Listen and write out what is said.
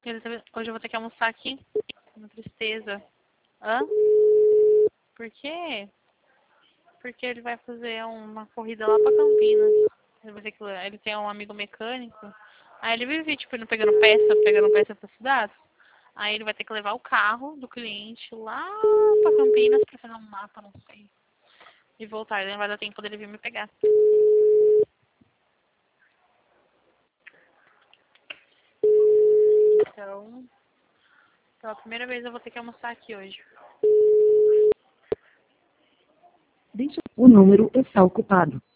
Hoje eu vou ter que almoçar aqui. Uma tristeza. Hã? Por quê? Porque ele vai fazer uma corrida lá pra Campinas. Ele tem um amigo mecânico. Aí ele vive, tipo, indo pegando peça pra cidade. Aí ele vai ter que levar o carro do cliente lá pra Campinas pra fazer um mapa, não sei. E voltar. Ele não vai dar tempo dele vir me pegar. Então, pela primeira vez eu vou ter que almoçar aqui hoje. O número está ocupado.